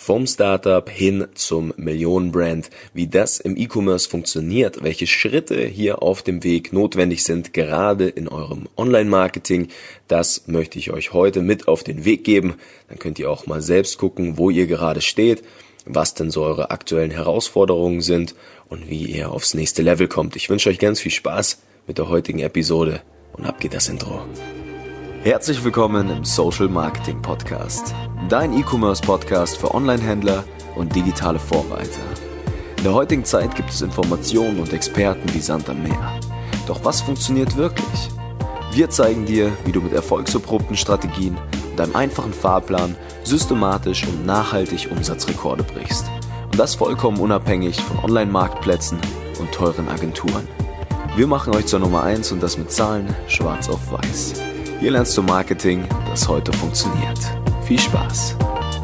Vom Startup hin zum Millionenbrand, wie das im E-Commerce funktioniert, welche Schritte hier auf dem Weg notwendig sind, gerade in eurem Online-Marketing, das möchte ich euch heute mit auf den Weg geben. Dann könnt ihr auch mal selbst gucken, wo ihr gerade steht, was denn so eure aktuellen Herausforderungen sind und wie ihr aufs nächste Level kommt. Ich wünsche euch ganz viel Spaß mit der heutigen Episode und ab geht das Intro. Herzlich willkommen im Social Marketing Podcast, dein E-Commerce-Podcast für Online-Händler und digitale Vorreiter. In der heutigen Zeit gibt es Informationen und Experten wie Sand am Meer. Doch was funktioniert wirklich? Wir zeigen dir, wie du mit erfolgserprobten Strategien und einem einfachen Fahrplan systematisch und nachhaltig Umsatzrekorde brichst. Und das vollkommen unabhängig von Online-Marktplätzen und teuren Agenturen. Wir machen euch zur Nummer 1 und das mit Zahlen schwarz auf weiß. Hier lernst du Marketing, das heute funktioniert. Viel Spaß!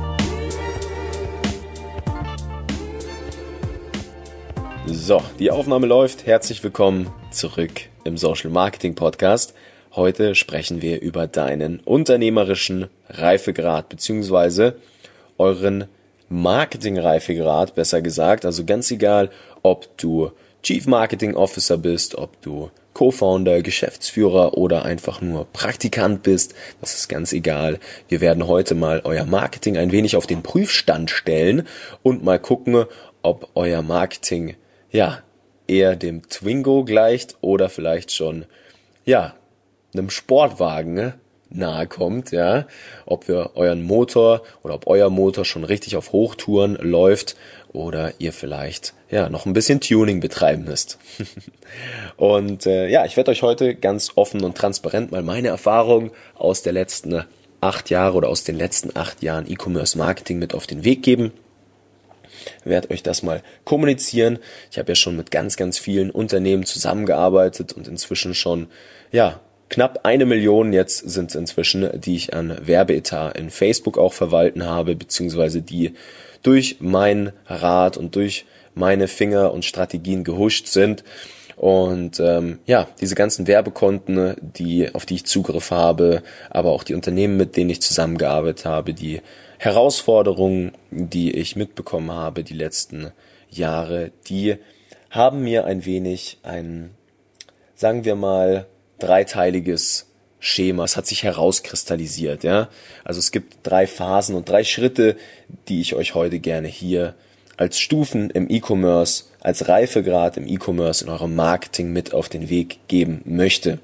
So, die Aufnahme läuft. Herzlich willkommen zurück im Social Marketing Podcast. Heute sprechen wir über deinen unternehmerischen Reifegrad bzw. euren Marketing-Reifegrad, besser gesagt. Also ganz egal, ob du Chief Marketing Officer bist, ob du Co-Founder, Geschäftsführer oder einfach nur Praktikant bist, das ist ganz egal. Wir werden heute mal euer Marketing ein wenig auf den Prüfstand stellen und mal gucken, ob euer Marketing eher dem Twingo gleicht oder vielleicht schon einem Sportwagen nahe kommt, ob wir euren Motor oder ob euer Motor schon richtig auf Hochtouren läuft oder ihr vielleicht noch ein bisschen Tuning betreiben müsst. Und ich werde euch heute ganz offen und transparent mal meine Erfahrungen aus der letzten 8 Jahre oder aus den letzten 8 Jahren E-Commerce Marketing mit auf den Weg geben. Ich werde euch das mal kommunizieren. Ich habe ja schon mit ganz, ganz vielen Unternehmen zusammengearbeitet und inzwischen schon knapp 1 Million jetzt sind es inzwischen, die ich an Werbeetat in Facebook auch verwalten habe, beziehungsweise die durch meinen Rat und durch meine Finger und Strategien gehuscht sind. Und diese ganzen Werbekonten, auf die ich Zugriff habe, aber auch die Unternehmen, mit denen ich zusammengearbeitet habe, die Herausforderungen, die ich mitbekommen habe die letzten Jahre, die haben mir ein wenig ein, sagen wir mal, dreiteiliges Schema. Es hat sich herauskristallisiert, Also es gibt 3 Phasen und 3 Schritte, die ich euch heute gerne hier als Stufen im E-Commerce, als Reifegrad im E-Commerce in eurem Marketing mit auf den Weg geben möchte.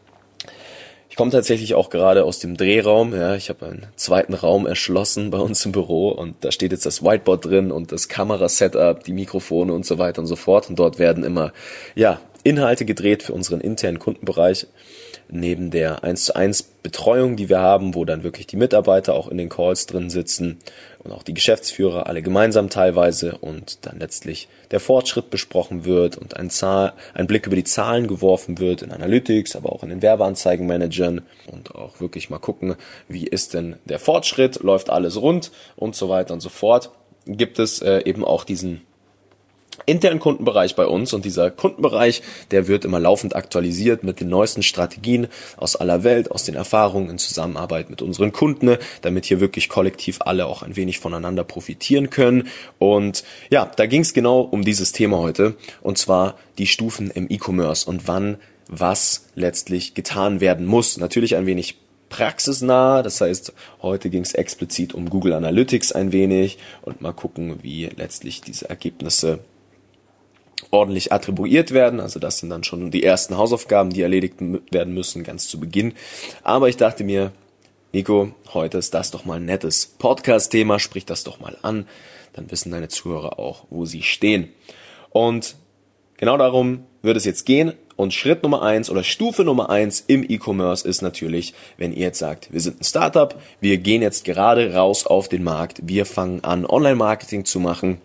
Ich komme tatsächlich auch gerade aus dem Drehraum, ich habe einen zweiten Raum erschlossen bei uns im Büro und da steht jetzt das Whiteboard drin und das Kamerasetup, die Mikrofone und so weiter und so fort und dort werden immer, Inhalte gedreht für unseren internen Kundenbereich, neben der 1:1 Betreuung, die wir haben, wo dann wirklich die Mitarbeiter auch in den Calls drin sitzen und auch die Geschäftsführer, alle gemeinsam teilweise und dann letztlich der Fortschritt besprochen wird und ein Blick über die Zahlen geworfen wird in Analytics, aber auch in den Werbeanzeigenmanagern und auch wirklich mal gucken, wie ist denn der Fortschritt, läuft alles rund und so weiter und so fort. Gibt es eben auch diesen internen Kundenbereich bei uns und dieser Kundenbereich, der wird immer laufend aktualisiert mit den neuesten Strategien aus aller Welt, aus den Erfahrungen in Zusammenarbeit mit unseren Kunden, damit hier wirklich kollektiv alle auch ein wenig voneinander profitieren können. Und da ging es genau um dieses Thema heute und zwar die Stufen im E-Commerce und wann was letztlich getan werden muss. Natürlich ein wenig praxisnah, das heißt, heute ging es explizit um Google Analytics ein wenig und mal gucken, wie letztlich diese Ergebnisse ordentlich attribuiert werden, also das sind dann schon die ersten Hausaufgaben, die erledigt werden müssen, ganz zu Beginn. Aber ich dachte mir, Nico, heute ist das doch mal ein nettes Podcast-Thema, sprich das doch mal an, dann wissen deine Zuhörer auch, wo sie stehen. Und genau darum wird es jetzt gehen und Schritt Nummer 1 oder Stufe Nummer 1 im E-Commerce ist natürlich, wenn ihr jetzt sagt, wir sind ein Startup, wir gehen jetzt gerade raus auf den Markt, wir fangen an, Online-Marketing zu machen,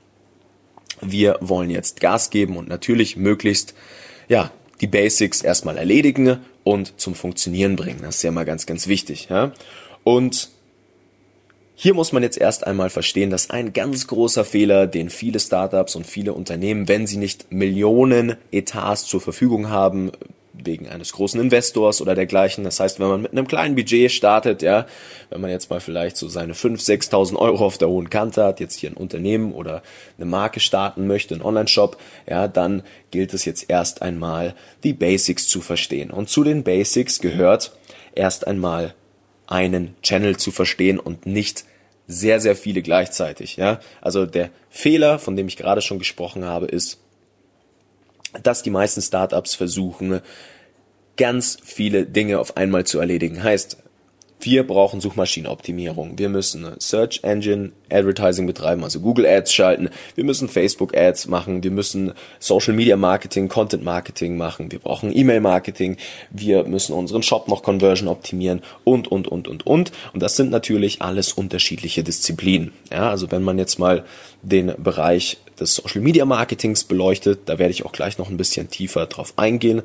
wir wollen jetzt Gas geben und natürlich möglichst die Basics erstmal erledigen und zum Funktionieren bringen. Das ist ja mal ganz, ganz wichtig. Und hier muss man jetzt erst einmal verstehen, dass ein ganz großer Fehler, den viele Startups und viele Unternehmen, wenn sie nicht Millionen Etats zur Verfügung haben, wegen eines großen Investors oder dergleichen. Das heißt, wenn man mit einem kleinen Budget startet, ja, wenn man jetzt mal vielleicht so seine 5.000, 6.000 Euro auf der hohen Kante hat, jetzt hier ein Unternehmen oder eine Marke starten möchte, einen Online-Shop, ja, dann gilt es jetzt erst einmal, die Basics zu verstehen. Und zu den Basics gehört erst einmal einen Channel zu verstehen und nicht sehr, sehr viele gleichzeitig, ja. Also der Fehler, von dem ich gerade schon gesprochen habe, ist, dass die meisten Startups versuchen, ganz viele Dinge auf einmal zu erledigen. Heißt, wir brauchen Suchmaschinenoptimierung, wir müssen Search Engine Advertising betreiben, also Google Ads schalten, wir müssen Facebook Ads machen, wir müssen Social Media Marketing, Content Marketing machen, wir brauchen E-Mail Marketing, wir müssen unseren Shop noch Conversion optimieren und. Und das sind natürlich alles unterschiedliche Disziplinen. Ja, also wenn man jetzt mal den Bereich des Social Media Marketings beleuchtet, da werde ich auch gleich noch ein bisschen tiefer drauf eingehen.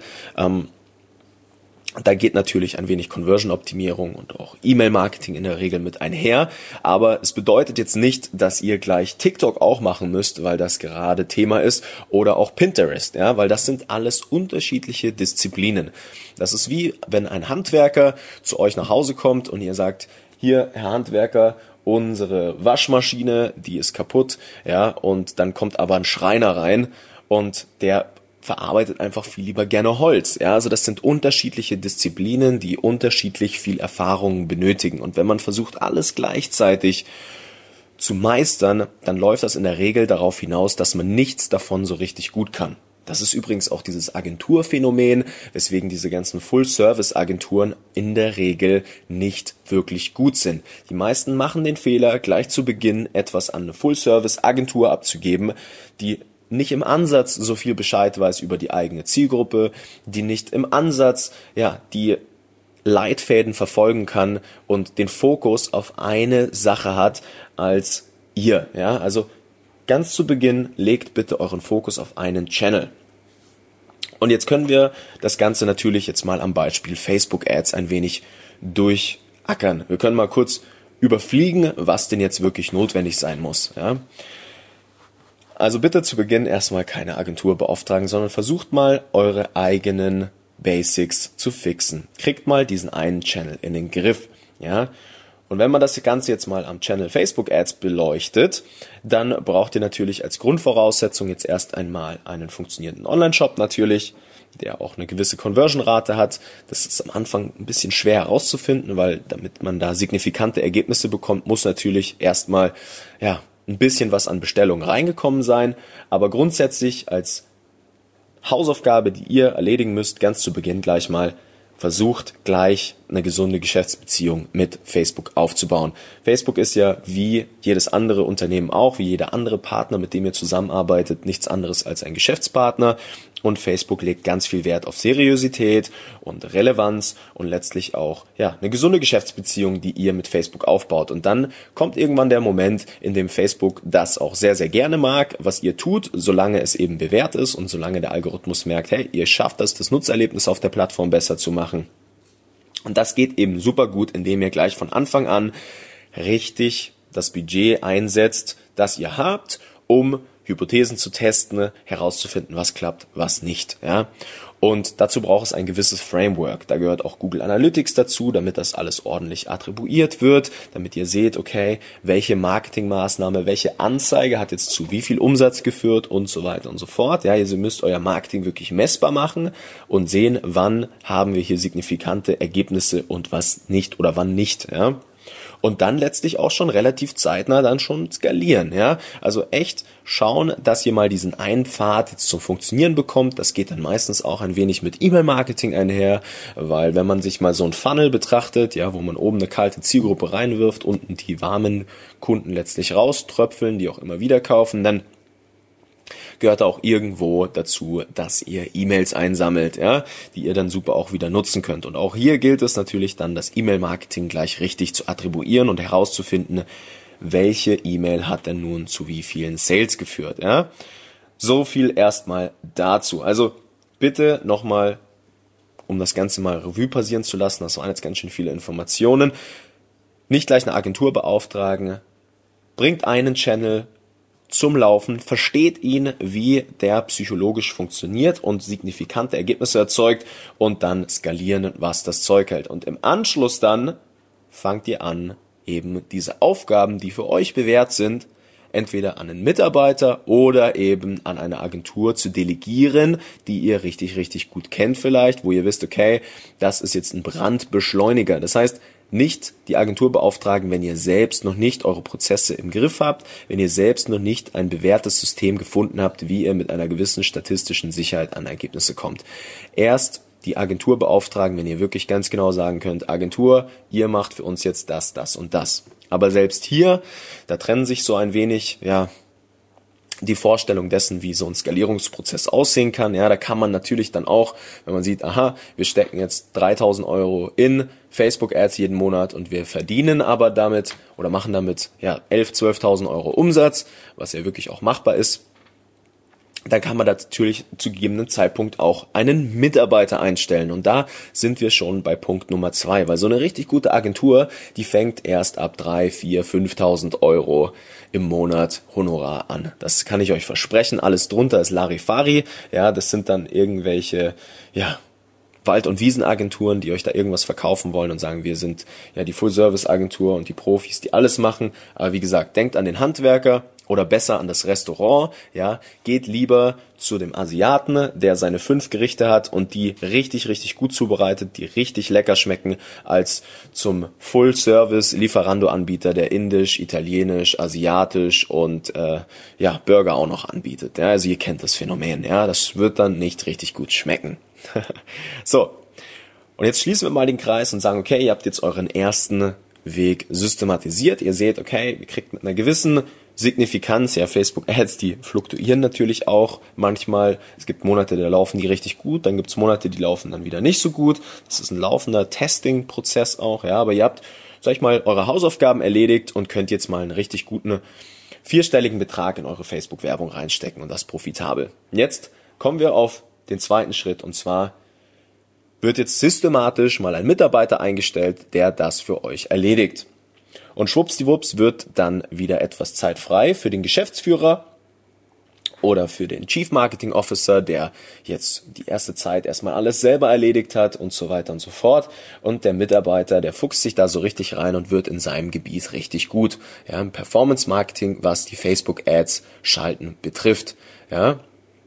Da geht natürlich ein wenig Conversion-Optimierung und auch E-Mail-Marketing in der Regel mit einher, aber es bedeutet jetzt nicht, dass ihr gleich TikTok auch machen müsst, weil das gerade Thema ist, oder auch Pinterest, ja, weil das sind alles unterschiedliche Disziplinen. Das ist wie, wenn ein Handwerker zu euch nach Hause kommt und ihr sagt, hier, Herr Handwerker, unsere Waschmaschine, die ist kaputt, ja, und dann kommt aber ein Schreiner rein und der verarbeitet einfach viel lieber gerne Holz. Ja, also das sind unterschiedliche Disziplinen, die unterschiedlich viel Erfahrung benötigen. Und wenn man versucht, alles gleichzeitig zu meistern, dann läuft das in der Regel darauf hinaus, dass man nichts davon so richtig gut kann. Das ist übrigens auch dieses Agenturphänomen, weswegen diese ganzen Full-Service-Agenturen in der Regel nicht wirklich gut sind. Die meisten machen den Fehler, gleich zu Beginn etwas an eine Full-Service-Agentur abzugeben, die nicht im Ansatz so viel Bescheid weiß über die eigene Zielgruppe, die nicht im Ansatz, ja, die Leitfäden verfolgen kann und den Fokus auf eine Sache hat als ihr, ja, also ganz zu Beginn legt bitte euren Fokus auf einen Channel. Und jetzt können wir das Ganze natürlich jetzt mal am Beispiel Facebook Ads ein wenig durchackern. Wir können mal kurz überfliegen, was denn jetzt wirklich notwendig sein muss, ja. Also bitte zu Beginn erstmal keine Agentur beauftragen, sondern versucht mal eure eigenen Basics zu fixen. Kriegt mal diesen einen Channel in den Griff, ja. Und wenn man das Ganze jetzt mal am Channel Facebook Ads beleuchtet, dann braucht ihr natürlich als Grundvoraussetzung jetzt erst einmal einen funktionierenden Online-Shop natürlich, der auch eine gewisse Conversion-Rate hat. Das ist am Anfang ein bisschen schwer herauszufinden, weil damit man da signifikante Ergebnisse bekommt, muss natürlich erstmal, ja, ein bisschen was an Bestellungen reingekommen sein, aber grundsätzlich als Hausaufgabe, die ihr erledigen müsst, ganz zu Beginn gleich mal, versucht gleich eine gesunde Geschäftsbeziehung mit Facebook aufzubauen. Facebook ist ja wie jedes andere Unternehmen auch, wie jeder andere Partner, mit dem ihr zusammenarbeitet, nichts anderes als ein Geschäftspartner. Und Facebook legt ganz viel Wert auf Seriosität und Relevanz und letztlich auch, ja, eine gesunde Geschäftsbeziehung, die ihr mit Facebook aufbaut. Und dann kommt irgendwann der Moment, in dem Facebook das auch sehr, sehr gerne mag, was ihr tut, solange es eben bewährt ist und solange der Algorithmus merkt, hey, ihr schafft es, das Nutzerlebnis auf der Plattform besser zu machen. Und das geht eben super gut, indem ihr gleich von Anfang an richtig das Budget einsetzt, das ihr habt, um Hypothesen zu testen, herauszufinden, was klappt, was nicht, ja. Und dazu braucht es ein gewisses Framework. Da gehört auch Google Analytics dazu, damit das alles ordentlich attribuiert wird, damit ihr seht, okay, welche Marketingmaßnahme, welche Anzeige hat jetzt zu wie viel Umsatz geführt und so weiter und so fort. Ja, ihr müsst euer Marketing wirklich messbar machen und sehen, wann haben wir hier signifikante Ergebnisse und was nicht oder wann nicht, ja. Und dann letztlich auch schon relativ zeitnah dann schon skalieren, ja. Also echt schauen, dass ihr mal diesen einen Pfad jetzt zum Funktionieren bekommt. Das geht dann meistens auch ein wenig mit E-Mail-Marketing einher, weil wenn man sich mal so ein Funnel betrachtet, ja, wo man oben eine kalte Zielgruppe reinwirft, unten die warmen Kunden letztlich rauströpfeln, die auch immer wieder kaufen, dann gehört auch irgendwo dazu, dass ihr E-Mails einsammelt, ja, die ihr dann super auch wieder nutzen könnt. Und auch hier gilt es natürlich dann, das E-Mail-Marketing gleich richtig zu attribuieren und herauszufinden, welche E-Mail hat denn nun zu wie vielen Sales geführt, ja. So viel erstmal dazu. Also bitte nochmal, um das Ganze mal Revue passieren zu lassen, das waren jetzt ganz schön viele Informationen, nicht gleich eine Agentur beauftragen, bringt einen Channel zum Laufen, versteht ihn, wie der psychologisch funktioniert und signifikante Ergebnisse erzeugt und dann skalieren, was das Zeug hält. Und im Anschluss dann fangt ihr an, eben diese Aufgaben, die für euch bewährt sind, entweder an einen Mitarbeiter oder eben an eine Agentur zu delegieren, die ihr richtig, richtig gut kennt vielleicht, wo ihr wisst, okay, das ist jetzt ein Brandbeschleuniger. Das heißt, nicht die Agentur beauftragen, wenn ihr selbst noch nicht eure Prozesse im Griff habt, wenn ihr selbst noch nicht ein bewährtes System gefunden habt, wie ihr mit einer gewissen statistischen Sicherheit an Ergebnisse kommt. Erst die Agentur beauftragen, wenn ihr wirklich ganz genau sagen könnt, Agentur, ihr macht für uns jetzt das, das und das. Aber selbst hier, da trennen sich so ein wenig, die Vorstellung dessen, wie so ein Skalierungsprozess aussehen kann. Ja, da kann man natürlich dann auch, wenn man sieht, aha, wir stecken jetzt 3.000 € in Facebook-Ads jeden Monat und wir verdienen aber damit oder machen damit 11.000, 12.000 € Umsatz, was ja wirklich auch machbar ist. Dann kann man da natürlich zu gegebenen Zeitpunkt auch einen Mitarbeiter einstellen. Und da sind wir schon bei Punkt Nummer 2, weil so eine richtig gute Agentur, die fängt erst ab 3.000, 4.000, 5.000 € im Monat Honorar an. Das kann ich euch versprechen. Alles drunter ist Larifari. Ja, das sind dann irgendwelche, Wald- und Wiesenagenturen, die euch da irgendwas verkaufen wollen und sagen, wir sind die Full-Service-Agentur und die Profis, die alles machen. Aber wie gesagt, denkt an den Handwerker oder besser an das Restaurant. Geht lieber zu dem Asiaten, der seine 5 Gerichte hat und die richtig, richtig gut zubereitet, die richtig lecker schmecken, als zum Full-Service-Lieferando-Anbieter, der indisch, italienisch, asiatisch und Burger auch noch anbietet. Ja, also ihr kennt das Phänomen. Ja, das wird dann nicht richtig gut schmecken. So, und jetzt schließen wir mal den Kreis und sagen, okay, ihr habt jetzt euren ersten Weg systematisiert. Ihr seht, okay, ihr kriegt mit einer gewissen Signifikanz, Facebook-Ads, die fluktuieren natürlich auch manchmal. Es gibt Monate, da laufen die richtig gut, dann gibt es Monate, die laufen dann wieder nicht so gut. Das ist ein laufender Testing-Prozess auch, aber ihr habt, sag ich mal, eure Hausaufgaben erledigt und könnt jetzt mal einen richtig guten 4-stelligen Betrag in eure Facebook-Werbung reinstecken und das profitabel. Jetzt kommen wir auf den zweiten Schritt und zwar wird jetzt systematisch mal ein Mitarbeiter eingestellt, der das für euch erledigt. Und schwuppsdiwupps wird dann wieder etwas Zeit frei für den Geschäftsführer oder für den Chief Marketing Officer, der jetzt die erste Zeit erstmal alles selber erledigt hat und so weiter und so fort. Und der Mitarbeiter, der fuchst sich da so richtig rein und wird in seinem Gebiet richtig gut. Ja, im Performance Marketing, was die Facebook Ads schalten betrifft. Ja.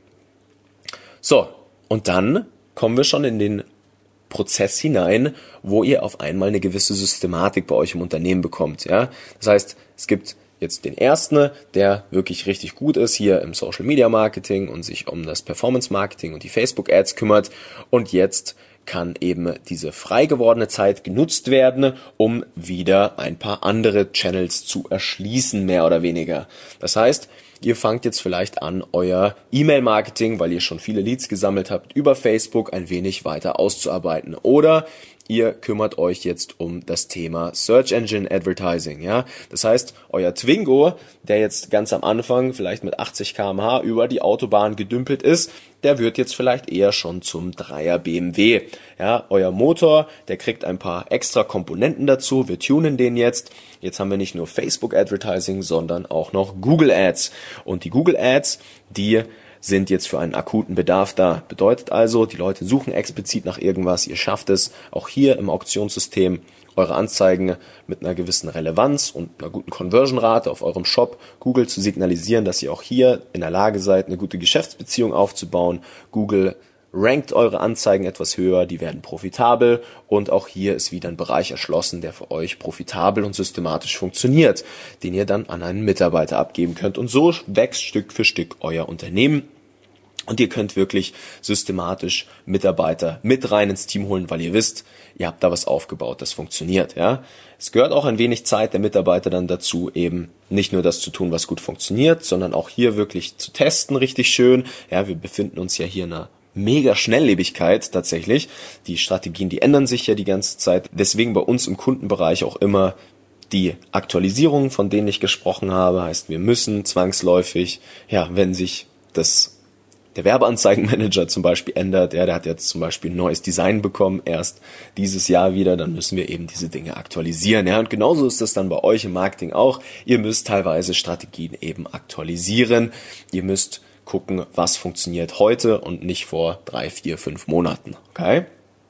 So, und dann kommen wir schon in den Prozess hinein, wo ihr auf einmal eine gewisse Systematik bei euch im Unternehmen bekommt. Ja, das heißt, es gibt jetzt den ersten, der wirklich richtig gut ist hier im Social Media Marketing und sich um das Performance Marketing und die Facebook Ads kümmert. Und jetzt kann eben diese frei gewordene Zeit genutzt werden, um wieder ein paar andere Channels zu erschließen, mehr oder weniger. Das heißt, ihr fangt jetzt vielleicht an, euer E-Mail-Marketing, weil ihr schon viele Leads gesammelt habt, über Facebook ein wenig weiter auszuarbeiten. Oder ihr kümmert euch jetzt um das Thema Search Engine Advertising. Ja, das heißt, euer Twingo, der jetzt ganz am Anfang vielleicht mit 80 km/h über die Autobahn gedümpelt ist, der wird jetzt vielleicht eher schon zum 3er BMW. Ja, euer Motor, der kriegt ein paar extra Komponenten dazu. Wir tunen den jetzt. Jetzt haben wir nicht nur Facebook Advertising, sondern auch noch Google Ads. Und die Google Ads, die sind jetzt für einen akuten Bedarf da. Bedeutet also, die Leute suchen explizit nach irgendwas. Ihr schafft es auch hier im Auktionssystem, eure Anzeigen mit einer gewissen Relevanz und einer guten Conversion-Rate auf eurem Shop Google zu signalisieren, dass ihr auch hier in der Lage seid, eine gute Geschäftsbeziehung aufzubauen. Google rankt eure Anzeigen etwas höher, die werden profitabel und auch hier ist wieder ein Bereich erschlossen, der für euch profitabel und systematisch funktioniert, den ihr dann an einen Mitarbeiter abgeben könnt und so wächst Stück für Stück euer Unternehmen. Und ihr könnt wirklich systematisch Mitarbeiter mit rein ins Team holen, weil ihr wisst, ihr habt da was aufgebaut, das funktioniert. Ja, es gehört auch ein wenig Zeit der Mitarbeiter dann dazu, eben nicht nur das zu tun, was gut funktioniert, sondern auch hier wirklich zu testen, richtig schön. Ja, wir befinden uns ja hier in einer mega Schnelllebigkeit tatsächlich. Die Strategien, die ändern sich ja die ganze Zeit. Deswegen bei uns im Kundenbereich auch immer die Aktualisierungen, von denen ich gesprochen habe. Heißt, wir müssen zwangsläufig, wenn sich das der Werbeanzeigenmanager zum Beispiel ändert, der hat jetzt zum Beispiel ein neues Design bekommen, erst dieses Jahr wieder, dann müssen wir eben diese Dinge aktualisieren. Ja, und genauso ist das dann bei euch im Marketing auch. Ihr müsst teilweise Strategien eben aktualisieren. Ihr müsst gucken, was funktioniert heute und nicht vor 3, 4, 5 Monaten. Okay?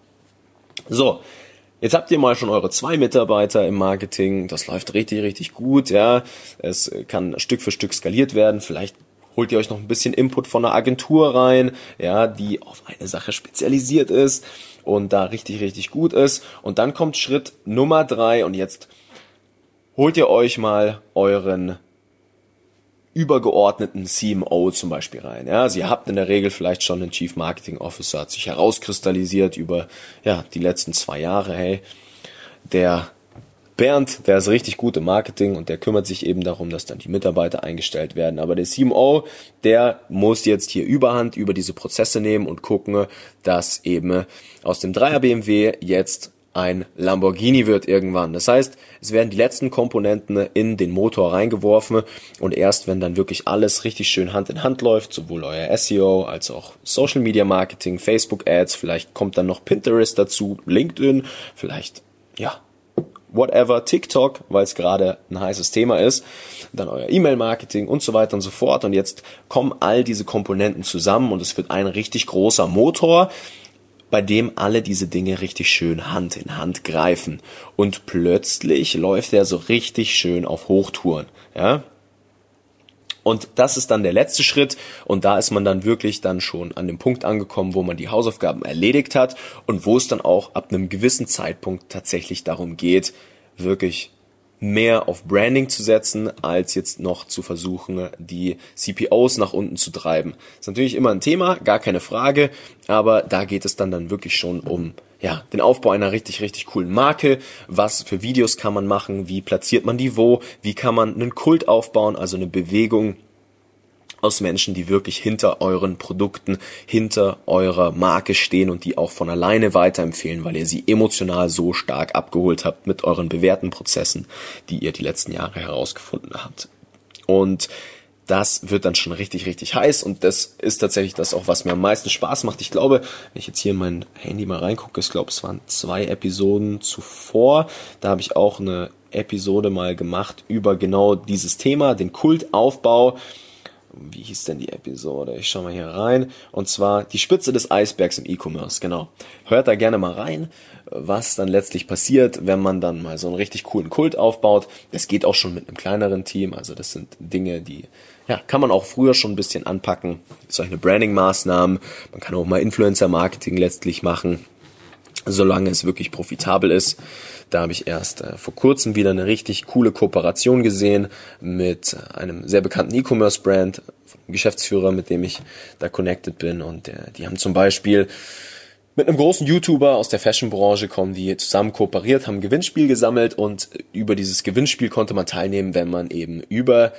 So. Jetzt habt ihr mal schon eure 2 Mitarbeiter im Marketing. Das läuft richtig, richtig gut. Ja, es kann Stück für Stück skaliert werden. Vielleicht holt ihr euch noch ein bisschen Input von einer Agentur rein, ja, die auf eine Sache spezialisiert ist und da richtig, richtig gut ist. Und dann kommt Schritt Nummer 3 und jetzt holt ihr euch mal euren übergeordneten CMO zum Beispiel rein. Ja, also ihr habt in der Regel vielleicht schon einen Chief Marketing Officer, hat sich herauskristallisiert über die letzten 2 Jahre. Hey, der Bernd, der ist richtig gut im Marketing und der kümmert sich eben darum, dass dann die Mitarbeiter eingestellt werden. Aber der CMO, der muss jetzt hier Überhand über diese Prozesse nehmen und gucken, dass eben aus dem 3er BMW jetzt ein Lamborghini wird irgendwann. Das heißt, es werden die letzten Komponenten in den Motor reingeworfen und erst wenn dann wirklich alles richtig schön Hand in Hand läuft, sowohl euer SEO als auch Social Media Marketing, Facebook Ads, vielleicht kommt dann noch Pinterest dazu, LinkedIn, vielleicht, whatever, TikTok, weil es gerade ein heißes Thema ist, dann euer E-Mail-Marketing und so weiter und so fort. Und jetzt kommen all diese Komponenten zusammen und es wird ein richtig großer Motor, bei dem alle diese Dinge richtig schön Hand in Hand greifen. Und plötzlich läuft er so richtig schön auf Hochtouren, ja. Und das ist dann der letzte Schritt und da ist man dann wirklich dann schon an dem Punkt angekommen, wo man die Hausaufgaben erledigt hat und wo es dann auch ab einem gewissen Zeitpunkt tatsächlich darum geht, wirklich mehr auf Branding zu setzen, als jetzt noch zu versuchen, die CPOs nach unten zu treiben. Ist natürlich immer ein Thema, gar keine Frage, aber da geht es dann wirklich schon um den Aufbau einer richtig, richtig coolen Marke. Was für Videos kann man machen? Wie platziert man die wo? Wie kann man einen Kult aufbauen? Also eine Bewegung aus Menschen, die wirklich hinter euren Produkten, hinter eurer Marke stehen und die auch von alleine weiterempfehlen, weil ihr sie emotional so stark abgeholt habt mit euren bewährten Prozessen, die ihr die letzten Jahre herausgefunden habt. Und das wird dann schon richtig, richtig heiß und das ist tatsächlich das auch, was mir am meisten Spaß macht. Ich glaube, wenn ich jetzt hier in mein Handy mal reingucke, ich glaube, es waren 2 Episoden zuvor, da habe ich auch eine Episode mal gemacht über genau dieses Thema, den Kultaufbau. Wie hieß denn die Episode? Ich schau mal hier rein. Und zwar die Spitze des Eisbergs im E-Commerce, genau. Hört da gerne mal rein, was dann letztlich passiert, wenn man dann mal so einen richtig coolen Kult aufbaut. Das geht auch schon mit einem kleineren Team. Also das sind Dinge, die kann man auch früher schon ein bisschen anpacken. Solche Branding-Maßnahmen. Man kann auch mal Influencer-Marketing letztlich machen, solange es wirklich profitabel ist. Da habe ich erst vor kurzem wieder eine richtig coole Kooperation gesehen mit einem sehr bekannten E-Commerce-Brand, Geschäftsführer, mit dem ich da connected bin. Und die haben zum Beispiel mit einem großen YouTuber aus der Fashion-Branche kommen, die zusammen kooperiert, haben ein Gewinnspiel gesammelt und über dieses Gewinnspiel konnte man teilnehmen, wenn man eben über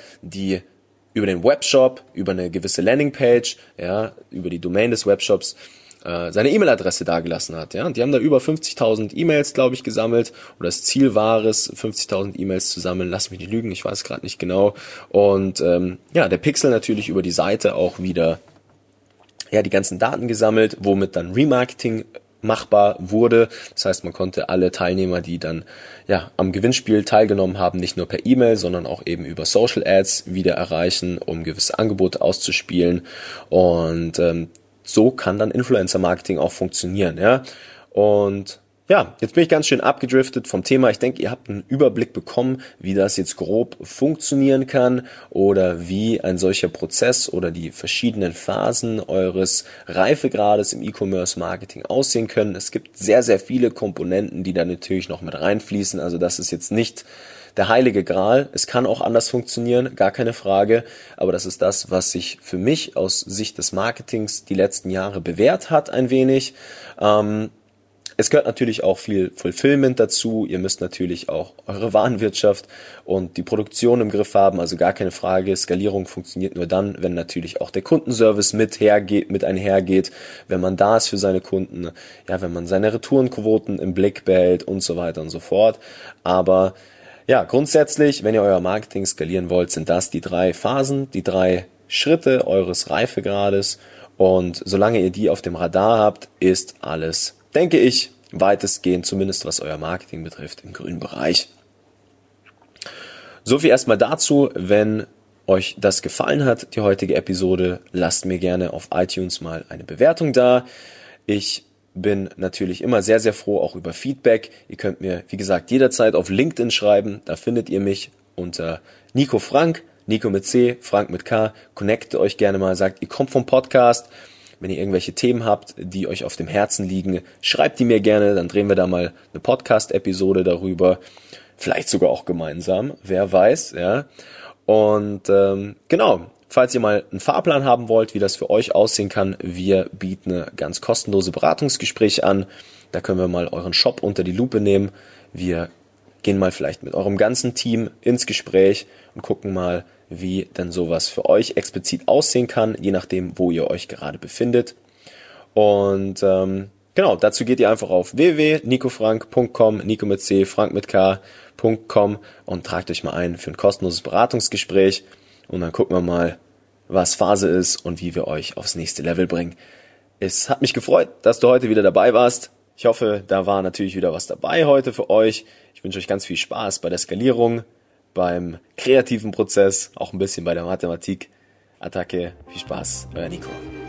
den Webshop, über eine gewisse Landingpage, über die Domain des Webshops seine E-Mail-Adresse dagelassen hat. Ja, und die haben da über 50.000 E-Mails, glaube ich, gesammelt. Oder das Ziel war es, 50.000 E-Mails zu sammeln. Lass mich nicht lügen, ich weiß gerade nicht genau. Und der Pixel natürlich über die Seite auch wieder die ganzen Daten gesammelt, womit dann Remarketing machbar wurde. Das heißt, man konnte alle Teilnehmer, die dann am Gewinnspiel teilgenommen haben, nicht nur per E-Mail, sondern auch eben über Social Ads wieder erreichen, um gewisse Angebote auszuspielen. Und so kann dann Influencer-Marketing auch funktionieren, Und jetzt bin ich ganz schön abgedriftet vom Thema. Ich denke, ihr habt einen Überblick bekommen, wie das jetzt grob funktionieren kann oder wie ein solcher Prozess oder die verschiedenen Phasen eures Reifegrades im E-Commerce-Marketing aussehen können. Es gibt sehr, sehr viele Komponenten, die da natürlich noch mit reinfließen. Also das ist jetzt nicht der heilige Gral. Es kann auch anders funktionieren, gar keine Frage. Aber das ist das, was sich für mich aus Sicht des Marketings die letzten Jahre bewährt hat ein wenig. Es gehört natürlich auch viel Fulfillment dazu. Ihr müsst natürlich auch eure Warenwirtschaft und die Produktion im Griff haben. Also gar keine Frage. Skalierung funktioniert nur dann, wenn natürlich auch der Kundenservice mit einhergeht, wenn man da ist für seine Kunden, wenn man seine Retourenquoten im Blick behält und so weiter und so fort. Aber grundsätzlich, wenn ihr euer Marketing skalieren wollt, sind das die 3 Phasen, die 3 Schritte eures Reifegrades. Und solange ihr die auf dem Radar habt, ist alles, denke ich, weitestgehend, zumindest was euer Marketing betrifft, im grünen Bereich. So viel erstmal dazu. Wenn euch das gefallen hat, die heutige Episode, lasst mir gerne auf iTunes mal eine Bewertung da. Ich bin natürlich immer sehr, sehr froh auch über Feedback. Ihr könnt mir, wie gesagt, jederzeit auf LinkedIn schreiben. Da findet ihr mich unter Nico Frank, Nico mit C, Frank mit K. Connecte euch gerne mal, sagt, ihr kommt vom Podcast. Wenn ihr irgendwelche Themen habt, die euch auf dem Herzen liegen, schreibt die mir gerne. Dann drehen wir da mal eine Podcast-Episode darüber. Vielleicht sogar auch gemeinsam, wer weiß, ja. Und genau, falls ihr mal einen Fahrplan haben wollt, wie das für euch aussehen kann, wir bieten eine ganz kostenlose Beratungsgespräche an. Da können wir mal euren Shop unter die Lupe nehmen. Wir gehen mal vielleicht mit eurem ganzen Team ins Gespräch und gucken mal, wie denn sowas für euch explizit aussehen kann, je nachdem, wo ihr euch gerade befindet. Und genau, dazu geht ihr einfach auf www.nicofrank.com, Nico mit C, Frank mit K.com und tragt euch mal ein für ein kostenloses Beratungsgespräch und dann gucken wir mal, was Phase ist und wie wir euch aufs nächste Level bringen. Es hat mich gefreut, dass du heute wieder dabei warst. Ich hoffe, da war natürlich wieder was dabei heute für euch. Ich wünsche euch ganz viel Spaß bei der Skalierung, beim kreativen Prozess, auch ein bisschen bei der Mathematik. Attacke, viel Spaß, euer Nico.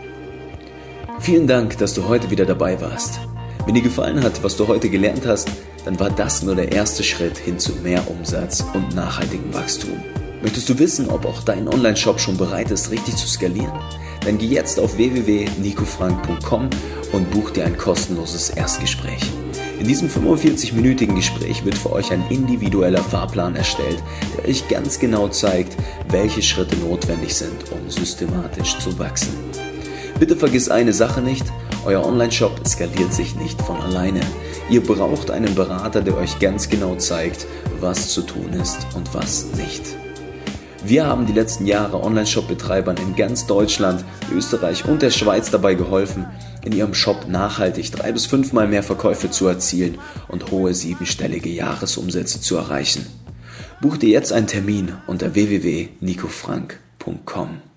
Vielen Dank, dass du heute wieder dabei warst. Wenn dir gefallen hat, was du heute gelernt hast, dann war das nur der erste Schritt hin zu mehr Umsatz und nachhaltigem Wachstum. Möchtest du wissen, ob auch dein Online-Shop schon bereit ist, richtig zu skalieren? Dann geh jetzt auf www.nicofrank.com und buch dir ein kostenloses Erstgespräch. In diesem 45-minütigen Gespräch wird für euch ein individueller Fahrplan erstellt, der euch ganz genau zeigt, welche Schritte notwendig sind, um systematisch zu wachsen. Bitte vergiss eine Sache nicht, euer Online-Shop skaliert sich nicht von alleine. Ihr braucht einen Berater, der euch ganz genau zeigt, was zu tun ist und was nicht. Wir haben die letzten Jahre Online-Shop-Betreibern in ganz Deutschland, Österreich und der Schweiz dabei geholfen, in ihrem Shop nachhaltig 3 bis 5 Mal mehr Verkäufe zu erzielen und hohe 7-stellige Jahresumsätze zu erreichen. Buch dir jetzt einen Termin unter www.nicofrank.com.